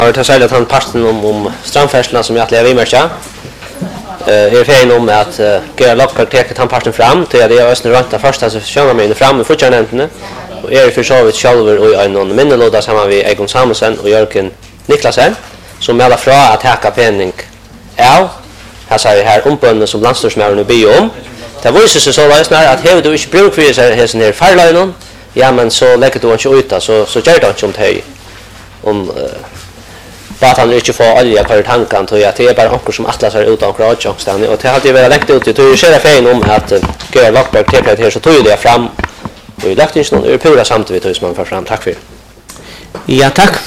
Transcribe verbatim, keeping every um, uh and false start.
har tagit särskilt han parten om om strandfärslarna som jag att leva i märka. Eh är fein om att göra lockar täcket han parten fram till det är östra runt första så kör man in fram i fortsättningen och är för så vitt själver och en minnelåda samman vi Egon Samuelsen och Jörgen Niklasen som alla fra att hacka penning. Ja, här säger här ombönen som landstorsmären och bio om. Det visar sig så att att hur du inte bruk för sig här sen här farlinen. Ja, men så lägger du inte ut så så gör det inte om det om bara han inte får olja på tanken så att det är bara onkel som atlas är utan crowdchunkstan och det hade ju varit läckt ut det är ju själva fein om att göra lockback till det här så tog det fram och lagt in någon pura samtidigt som man får fram. Tack för. Ja, tack.